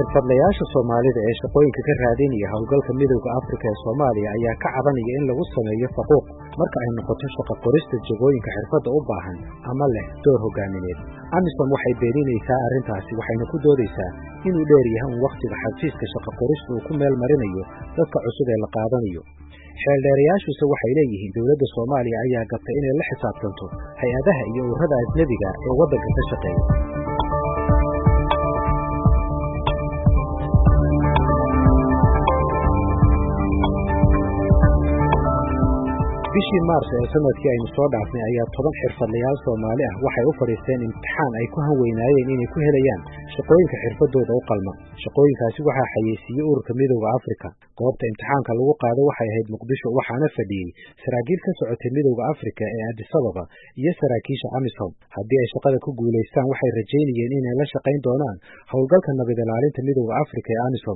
xirfadlayaasha Soomaalida ee shaqooyinka ka raadinaya hawlgalka midowga Afrika ee Soomaaliya ayaa ka cabanaya in lagu sameeyo faquuq marka ay noqoto shaqo qorista jagooyinka xirfadda u baahan ama leh door hogaamineed. AMISOM waxay beeninaysaa arrintaasi waxayna ku doodaysaa inuu dheer yahay waqtiga xafiiska shaqo qorista uu ku meel marinayo dadka cusub ee la qaadanayo. xeeldheerayaashu waxay leeyihiin dawladda Soomaaliya ayaa gabtay inay la xisaabtanto hay'adaha iyo ururada ajnabiga ee waddanka ka shaqeeya. bishii Maarso ee sanadkii aynu soo dhaafnay ayaa 10 xirfadlayaal Soomaali ah waxay u fadhiisteen imtixaan ay ku hanweynaayeen inay ku helayaan shaqooyinka xirfadooda u qalma. shaqooyinkaasi waxaa xayeysiiyey ururka midowga Afrika. goobta imtixaanka lagu qaado waxay ahayd Muqdisho waxaana fadhiyey saraakiil ka socotay midowga Afrika ee Addis Ababa iyo saraakiisha AMISOM. haddii ay shaqada ku guuleystaan waxay rajaynayeen inay la shaqayn doonaan howlgalka nabad ilaalinta midowga Afrika ee AMISOM.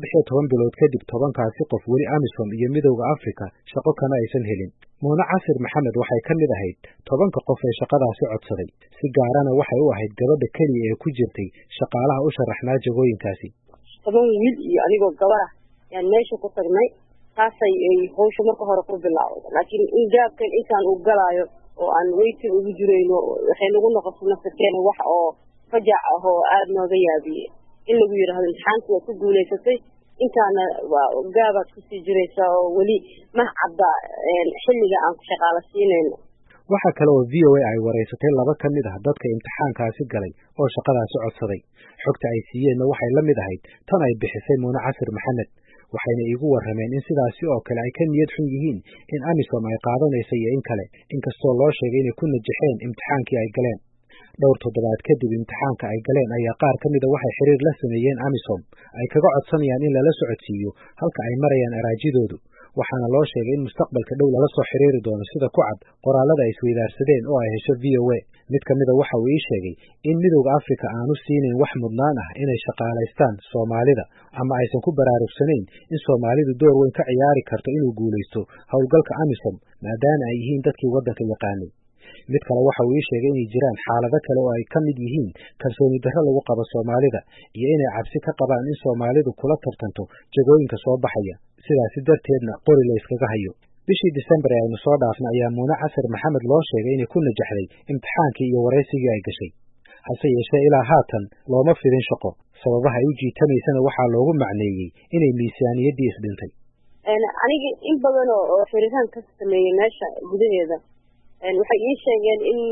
13 bilood kadib 10kaasi qof weli AMISOM iyo midowga Afrika shaqo kama aysan helin. Muuna Casir Maxamed waxay ka mid ahayd 10 qof ee shaqadaasi codsaday. si gaarana waxay u ahayd gabadha kaliya ee ku jirtay shaqaalaha u sharaxnaa jagooyinkaasi. 10 wiil iyo adigoo gabar ah yaan meesha ku tagnay taasay hawsha marka hore ku bilaawday. laakiin in gaabkan intaan u galaayo oo aan weytin ugu jireyno waxay nagu noqotay nafteena wax oo fajac ah oo aad nooga yaabiyay. in lagu yiraahdo imtixaanku waa ku guuleysatay intaana gaabaad ku sii jiraysa oo weli ma cadda xilliga aan ku shaqaaleysiinayno. waxa kale oo VOA ay wareysatay laba ka mid ah dadka imtixaankaasi galay oo shaqadaasi codsaday. xogta ay siiyeen waxay la mid ahayd tan ay bixisay Muuna Casir Maxamed. waxayna iigu warrameen in sidaasi oo kale ay ka niyad xun yihiin in AMISOM ay qaadanayso iyo in kale inkastoo loo sheegay inay ku najaxeen imtixaankii ay galeen. dhowr toddobaad kadib imtixaanka ay galeen ayaa qaar ka mid a waxay xiriir la sameeyeen AMISOM ay kaga codsanayaan in lala socodsiiyo halka ay marayaan araajidoodu. waxaana loo sheegay in mustaqbalka dhow lala soo xiriiri doono sida ku cad qoraalada ay isweydaarsadeen oo ay hesho VOA. mid ka mid a waxa uu ii sheegay in midowga Afrika aanu siinin wax mudnaan ah inay shaqaalaystaan Soomaalida ama aysan ku baraarugsanayn in Soomaalidu door weyn ka ciyaari karto inuu guuleysto howlgalka AMISOM maadaama ay yihiin dadkii waddanka yaqaanay. mid kale waxa uu ii sheegay inay jiraan xaalado kale oo ay ka mid yihiin kalsooni darro lagu qabo Soomaalida iyo inay cabsi ka qabaan in Soomaalidu kula tartanto jagooyinka soo baxaya sidaasi darteedna qori la iskaga hayo. bishii December aynu soo dhaafnay ayaa Muuna Casir Maxamed loo sheegay inay ku najaxday imtixaankii iyo wareysigii ay gashay. hase yeeshee ilaa haatan looma fidin shaqo. sababaha ay u jiitanaysana waxaa loogu macneeyey inay miisaaniyaddii isdhintay. aniga in badan oo fariisan ka sameeyay meesha gudaheeda waxay ii sheegeen in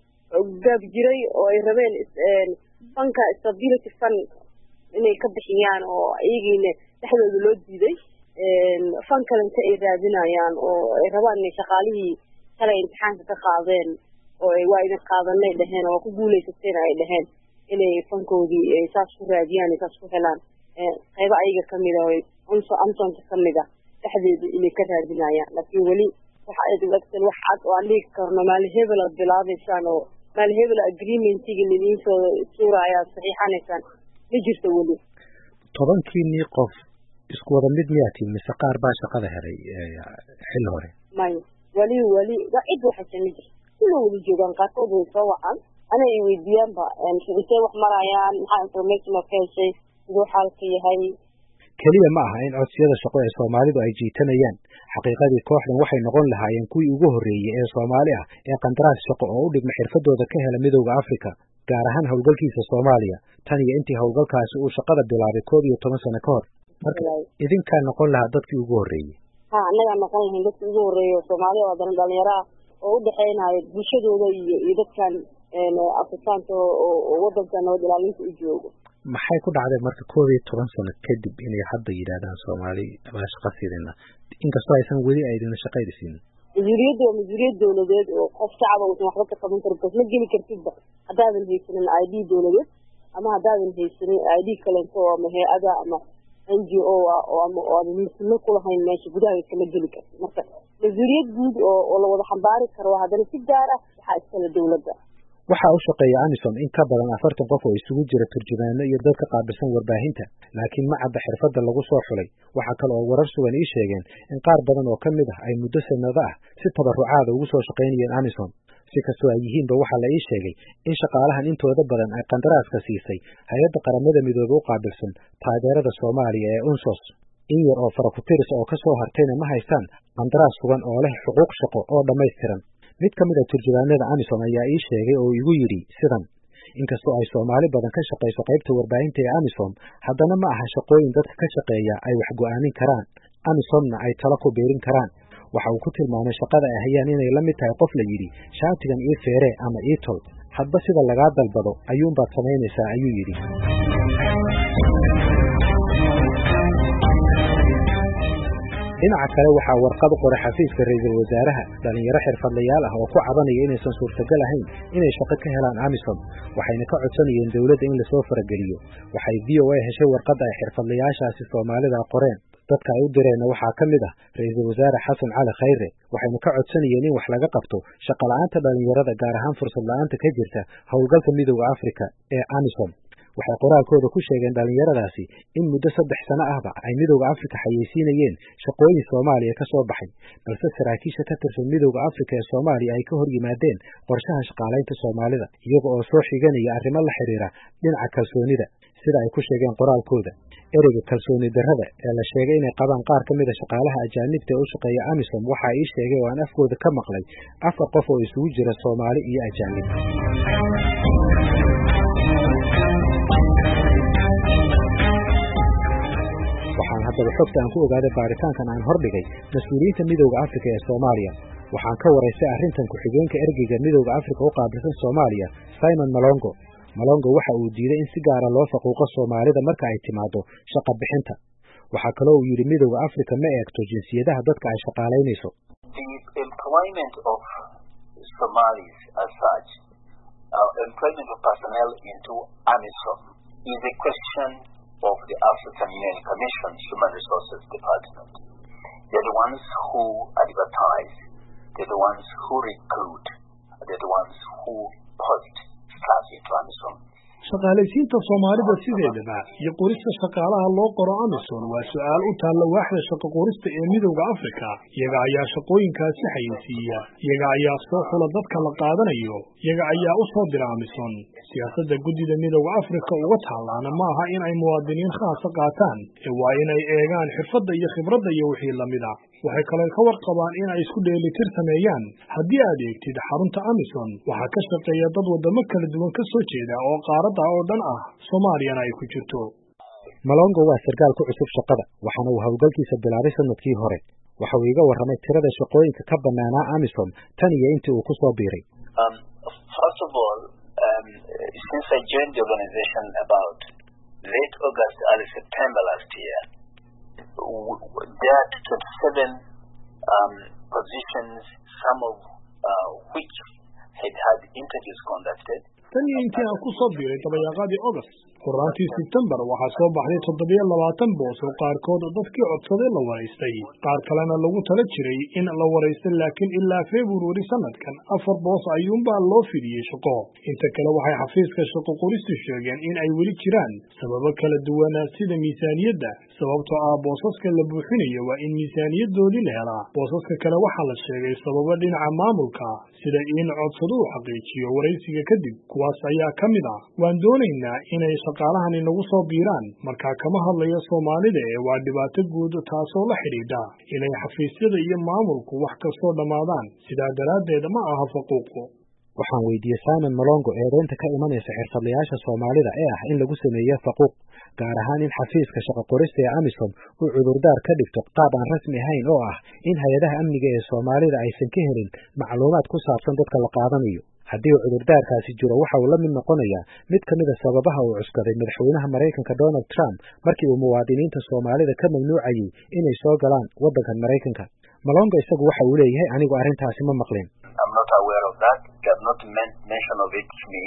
gaab jiray oo ay rabeen banka stability fund inay ka bixiyaan oo iyagiina dhexdooda loo diiday. fan kalenta ay raadinayaan oo ay rabaan inay shaqaalihii kale imtixaanka ka qaadeen oo ay waa idin qaadanay dhaheen oo ku guuleysateen ay dhaheen inay fankoodii ay saas ku raadiyaan ay saas ku helaan. qaybo ayaga ka mid ah AMISOM ka mid ah dhexdeeda inay ka raadinayaan. laakiin weli waxa ay dawladdan wax cad oo aan dhigi karno maali hebel aad bilaabaysaan oo maali hebel agreementiga lidin soo suuraya saxiixanaysaan ma jirto weli. 10kii qof isku wada mid miyaatiin mise qaar baa shaqada helay xilli hore? weli waa cid waxa sameyay inuu weli joogaan qaarkood way soo wacaan ana ay weydiiyaanba intee wax marayaan maxaa information ka heshay sidoo xaalka yahay. kaliya ma aha in codsiyada shaqo ee Soomaalidu ay jiitanayaan. xaqiiqadii kooxdan waxay noqon lahaayeen kuwii ugu horreeyay ee Soomaali ah ee qandaraas shaqo oo u dhigma xirfadooda ka hela midowga Afrika gaar ahaan howlgalkiisa Soomaaliya tan iyo intii howlgalkaasi uu shaqada bilaabay 11 sano ka hor. marka idinkaa noqon lahaa dadkii ugu horreeyay. annaga noqon lahayn dadkii ugu horreeyay Soomaaliya oo dhalinyaro ah oo u dhaxeynaya bulshadooda iyo dadkan Afrikaanka oo waddanka nabad ilaalinta u joogo. maxay ku dhacday marka 11 sano kadib inay hadda yiraahdaan Soomaali ama shaqo sidina inkastoo aysan weli aydin shaqaysiin? mas'uuliyad dawladeed oo qof shacab oo waxba ka qaban karo ma geli kartid haddaadan haysanin ID dawladeed ama haddaadan haysanin ID kale oo ama hay'ada ama NGO oo miisno ku lahayn meesha gudaha kama geli kartid. marka mas'uuliyad guud oo la wada xambaari karo haddana si gaar ah waxa iskala dawladda. waxa uu shaqeeya AMISOM in ka badan 40 qof oo isugu jira turjumaano iyo dad ka qaabilsan warbaahinta laakiin ma cadda xirfadda lagu soo xulay. waxa kale oo warar sugan ii sheegeen in qaar badan oo ka mid ah ay muddo sanado ah si tabarucaad ugu soo shaqeynayeen AMISOM. si kastoo ay yihiinba waxaa la ii sheegay in shaqaalahan intooda badan ay qandaraaska siisay hay-adda qaramada midoobey u qaabilsan taageerada Soomaaliya ee UNSOS. in yar oo fara ku tiris oo ka soo hartayna ma haystaan qandaraas sugan oo leh xuquuq shaqo oo dhammaystiran. mid ka mid ah turjubaanada AMISOM ayaa ii sheegay oo igu yidhi sidan: inkastoo ay Soomaali badan ka shaqayso qaybta warbaahinta ee AMISOM, haddana ma aha shaqooyin dadka ka shaqeeya ay wax go'aamin karaan, AMISOMna ay talo ku biirin karaan. waxa uu ku tilmaamay shaqada ay hayaan inay la mid tahay qof la yidhi shaatigan ii feere ama ii tol, hadba sida lagaa dalbado ayuunbaad samaynaysaa, ayuu yidhi. dhinaca kale waxaa warqad u qoray xafiiska ra'iisul wasaaraha dhalinyaro xirfadlayaal ah oo ku cabanaya inaysan suurtagal ahayn inay shaqo ka helaan AMISOM, waxayna ka codsanayeen dowladda in lasoo farageliyo. waxay VOA heshay warqadda ay xirfadlayaashaasi Soomaalida qoreen. dadka ay u direenna waxaa ka mid ah ra'iisul wasaare Xasan Cali Khayre, waxayna ka codsanayeen in wax laga qabto shaqo la'aanta dhalinyarada, gaar ahaan fursad la'aanta ka jirta howlgalka Midowga Afrika ee AMISOM. waxay qoraalkooda ku sheegeen dhalinyaradaasi in muddo 3 sano ahba ay Midowga Afrika xayeysiinayeen shaqooyin Soomaaliya ka soo baxay, balse saraakiisha ka tirsan Midowga Afrika ee Soomaaliya ay ka hor yimaadeen qorshaha shaqaalaynta Soomaalida iyaga oo soo xiganaya arrimo la xiriira dhinaca kalsoonida. sida ay ku sheegeen qoraalkooda, ereyga kalsooni darrada ee la sheegay inay qabaan qaar ka mid a shaqaalaha ajaanibta ee u shaqeeya AMISOM waxaa ii sheegay oo aan afkooda ka maqlay 4 qof oo isugu jira Soomaali iyo ajaanib. waxaan haddaba xogta aan ku ogaaday baaritaankan aan hordhigay mas-uuliyiinta Midowga Afrika ee Soomaaliya. waxaan ka waraystay arrintan ku-xigeenka ergeyga Midowga Afrika u qaabilsan Soomaaliya, Simon Malongo. Malongo waxa uu diiday in si gaara loo faquuqo Soomaalida marka ay timaado shaqo bixinta. waxaa kaloo uu yidhi Midowga Afrika ma eegto jinsiyadaha dadka ay shaqaalaynayso. The employment of Somalis as such, employment of personnel into AMISOM is a question of the African Union Commission Human Resources Department. They're the ones who advertise, they're the ones who recruit, they're the ones who post staff into AMISOM. shaqaalaysiinta Soomaalida sideedaba iyo qorista shaqaalaha loo qoro AMISOM waa su'aal u taalla waaxda shaqo qorista ee Midowga Afrika. iyaga ayaa shaqooyinkaasi xayeysiiya, iyaga ayaa soo xula dadka la qaadanayo, iyaga ayaa u soo dira AMISOM. siyaasadda guddida Midowga Afrika uga taalaana ma aha in ay muwaadiniin khaasa qaataan, ee waa in ay eegaan xirfadda iyo khibradda iyo wixii la mid ah. waxay kaloo ka warqabaan in ay isku dheelitir sameeyaan. haddii aad eegtid xarunta AMISOM, waxaa ka shaqeeya dad wadamo kala duwan ka soo jeeda oo qaaradda oo dhan ah, Soomaaliyana ay ku jirto. Malongo waa sarkaal ku cusub shaqada, waxaana uu hawlgalkiisa bilaabay sanadkii hore. waxa uu iga warramay tirada shaqooyinka ka bannaanaa AMISOM tan iyo intii uu ku soo biiray. First of all, since I joined the organization about late August, early September last year, there are 27 positions, some of which had interviews conducted. tan iyo intii aan ku soo biiray dabayaaqadii August, qoraantii September waxaa soo baxday 27 boos oo qaarkood dadkii codsaday la wareystay, qaar kalena lagu tala jiray in la wareystay, laakiin ilaa February sanadkan 4 boos ayuunbaa loo fidiyey shaqo. inta kale waxay xafiiska shaqo qoristu sheegeen in ay weli jiraan sababo kala duwan sida miisaaniyadda, sababtoo ah boosaska la buuxinayo waa in miisaaniyadoodii la helaa. boosaska kale waxaa la sheegay sababo dhinaca maamulka, sida in codsaduhu xaqiijiyo wareysiga kadib. kuwaas ayaa ka mid ah, waan doonaynaa inay shaqaalahani nagu soo biiraan, markaa kama hadlayo Soomaalida ee waa dhibaato guud taasoo la xidhiidha inay xafiisyada iyo maamulku wax kastoo dhammaadaan. sidaa daraaddeed ma aha faquuqo. waxaan weydiiyey Simon Malongo eedeynta ka imanaysa xirfadlayaasha Soomaalida ee ah in lagu sameeyo faquuq, gaar ahaan in xafiiska shaqo qorista ee AMISOM uu cudurdaar ka dhigto qaab aan rasmi ahayn oo ah in hay-adaha amniga ee Soomaalida aysan ka helin macluumaad ku saabsan dadka la qaadanayo. haddii uu cudurdaarkaasi jiro, waxa uu la mid noqonayaa mid ka mid a sababaha uu cuskaday madaxweynaha Maraykanka Donald Trump markii uu muwaadiniinta Soomaalida ka mamnuucayay inay soo galaan waddankan Maraykanka. Malongo isagu waxa uu leeyahay anigu arrintaasi ma maqlin. I'm not aware of that. They have not mention of it to me,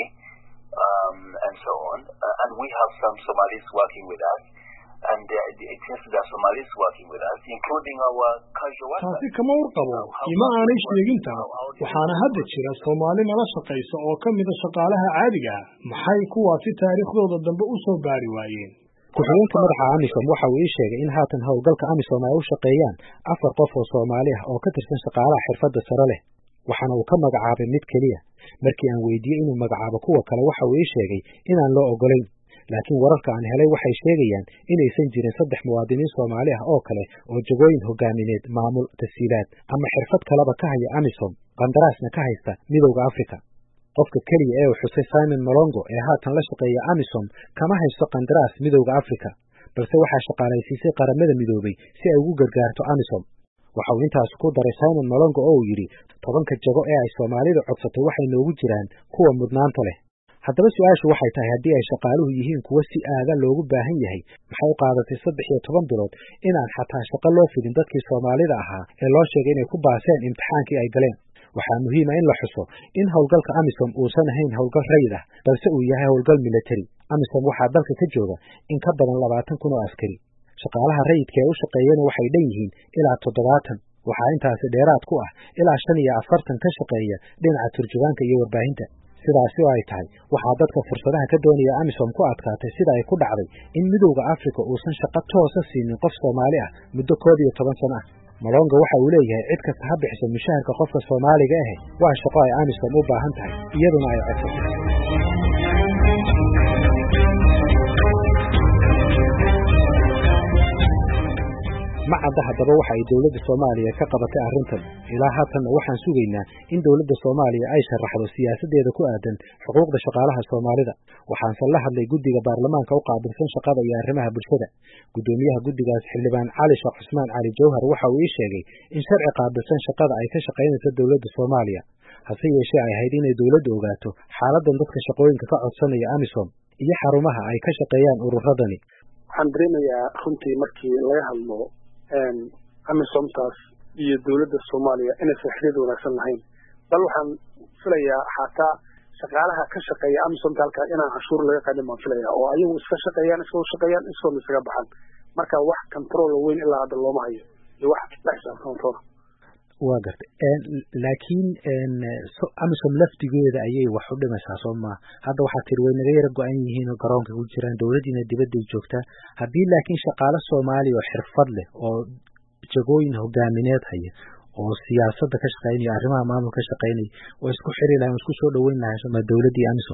and so on. And we have some Somalis working with us, and it seems there are Somalis working with us, including our casual workers. taasi kama warqabo, ima aanay sheegin taa. waxaana hadda jira Soomaali nala shaqaysa oo ka mid a shaqaalaha caadiga ah. maxay kuwaasi taariikhdooda dambe u soo baari waayeen? ku-xigeenka madaxa AMISOM waxa uu ii sheegay in haatan howlgalka AMISOM ay u shaqeeyaan 4 qof oo Soomaali ah oo ka tirsan shaqaalaha xirfadda sare leh. waxaana uu ka magacaabay mid keliya. markii aan weydiiyey inuu magacaabo kuwa kale waxa uu ii sheegay inaan loo ogolayn, laakiin wararka aan helay waxay sheegayaan inaysan jirin 3 muwaadiniin Soomaali ah oo kale oo jagooyin hogaamineed, maamul, tasiilaad ama xirfad kaleba ka haya AMISOM, qandaraasna ka haysta Midowga Afrika. qofka kaliya ee uu xusay Simon Malongo ee haatan la shaqeeya AMISOM kama haysto qandaraas Midowga Afrika, balse waxaa shaqaalaysiisay qaramada midoobay si ay ugu gargaarto AMISOM. waxa uu intaas ku daray Simon Malongo oo uu yidhi 10 jago ee ay Soomaalidu codsatay waxay noogu jiraan kuwa mudnaanta leh. haddaba su-aashu waxay tahay haddii ay shaqaaluhu yihiin kuwa si aada loogu baahan yahay, maxay u qaadatay 13 bilood inaan xataa shaqo loo fidin dadkii Soomaalida ahaa ee loo sheegay inay ku baaseen imtixaankii ay galeen? waxaa muhiim ah in la xuso in howlgalka AMISOM uusan ahayn howlgal rayid ah, balse uu yahay howlgal military. AMISOM waxaa dalka ka jooga in ka badan 20,000 oo askari. shaqaalaha rayidka ee u shaqeeyana waxay dhan yihiin ilaa 70. waxaa intaasi dheeraad ku ah ilaa 45 ka shaqeeya dhinaca turjubaanka iyo warbaahinta. sidaasi oo ay tahay, waxaa dadka fursadaha ka doonaya AMISOM ku adkaatay sida ay ku dhacday in Midowga Afrika uusan shaqo toosa siinin qof Soomaali ah muddo 11 sano ah. Malongo waxa uu leeyahay cid kasta ha bixiso mushaharka qofka Soomaaliga ah waa shaqo ay AMISOM u baahan tahay, iyaduna ay codsatay. ma cadda haddaba waxa ay dowladda Soomaaliya ka qabatay arrintan. ilaa haatan waxaan sugaynaa in dowladda Soomaaliya ay sharaxdo siyaasadeeda ku aadan xuquuqda shaqaalaha Soomaalida. waxaanse la hadlay guddiga baarlamaanka u qaabilsan shaqada iyo arrimaha bulshada. gudoomiyaha guddigaas xildhibaan Cali Sheekh Cusmaan Cali Jawhar waxa uu ii sheegay in sharci qaabilsan shaqada ay ka shaqaynayso dowladda Soomaaliya, hase yeeshee ay ahayd inay dowladdu ogaato xaaladan dadka shaqooyinka ka codsanaya AMISOM iyo xarumaha ay ka shaqeeyaan ururadani. waxaan dareemayaa runtii markii laga hadlo AMISOMtaas iyo dowladda Soomaaliya inaysan xiriir wanaagsan lahayn, bal waxaan filayaa xataa shaqaalaha ka shaqeeya AMISOMta halkaa inaan cashuur laga qaadin baan filayaa, oo ayagu iska shaqeeyaan isagoo isaga baxan. marka wax control weyn ilaa hadda looma hayo iyo wax la xisaabtantoona. waa gartay, laakiin AMISOM laftigeeda ayay wax u dhimaysaa Soomaa. hadda waxaa tiri way naga yara go-an yihiin oo garoonka ku jiraan, dowladdiina dibadday joogtaa. haddii laakiin shaqaale Soomaaliya oo xirfad leh oo jagooyin hogaamineed haya oo siyaasadda ka shaqeynaya, arrimaha maamulka ka shaqeynaya, oo isku xiri lahayn, isku soo dhaweyn lahayn Soomaa dowladdii AMISOM.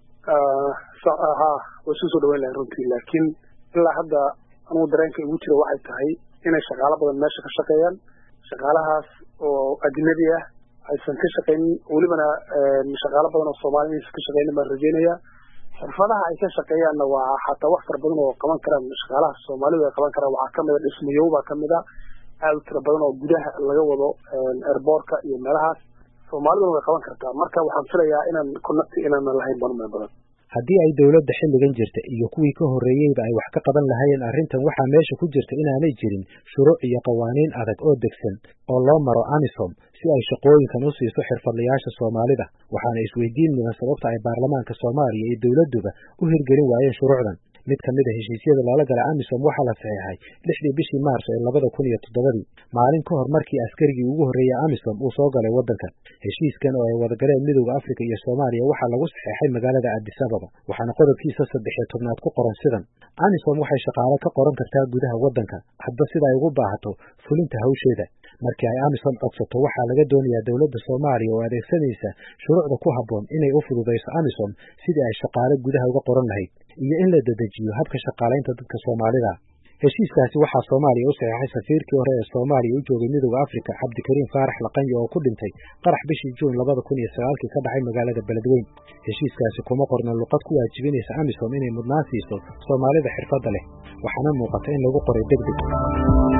way isku soo dhaweyn lahayn runtii, laakiin ilaa hadda anugu dareenka igu jira waxay tahay inay shaqaalo badan meesha ka shaqeeyaan. shaqaalahaas oo ajnabi ah aysan ka shaqeynin, welibana shaqaalo badan oo Soomaali aysan ka shaqeynin baan rajeynayaa. xirfadaha ay ka shaqeeyaanna waa xataa wax fara badan oo qaban karaan shaqaalaha Soomaalidu ay qaban karaan. waxaa kamid a dhismayow baa kamid a aad u tira badan oo gudaha laga wado airbortka iyo meelahaas Soomaaliduna way qaban kartaa. marka waxaan filayaa inaan connect inaan lahayn badan badan. haddii ay dowladda xilligan jirta iyo kuwii ka horreeyeyba ay wax ka qaban lahaayeen arrintan, waxaa meesha ku jirta inaanay jirin shuruuc iyo qawaaniin adag oo degsan oo loo maro AMISOM si ay shaqooyinkan u siiso xirfadlayaasha Soomaalida. waxaana isweydiin mudan sababta ay baarlamaanka Soomaaliya iyo dowladduba u hirgelin waayeen shuruucdan. mid ka mid ah heshiisyada lala galay AMISOM waxaa la saxeexay 6 bishii Maarso ee 2007, maalin ka hor markii askarigii ugu horreeyay AMISOM uu soo galay waddanka. heshiiskan oo ay wada galeen Midowga Afrika iyo Soomaaliya waxaa lagu saxeexay magaalada Addis Ababa, waxaana qodobkiisa 13 ku qoran sidan: AMISOM waxay shaqaale ka qoran kartaa gudaha waddanka hadba sida ay ugu baahato fulinta hawsheeda. markii ay AMISOM codsato, waxaa laga doonayaa dowladda Soomaaliya oo adeegsanaysa shuruucda ku habboon inay u fududayso AMISOM sidii ay shaqaale gudaha uga qoran lahayd, iyo in la dedejiyo habka shaqaalaynta dadka Soomaalida. heshiiskaasi waxaa Soomaaliya u saxeexay safiirkii hore ee Soomaaliya u joogay Midowga Afrika Cabdikariim Faarax Laqanyo oo ku dhintay qarax bishii Juun 2009 ka dhacay magaalada Beledweyne. heshiiskaasi kuma qorna luqad ku waajibinaysa AMISOM inay mudnaan siiso Soomaalida xirfadda leh, waxaana muuqata in lagu qoray degdeg.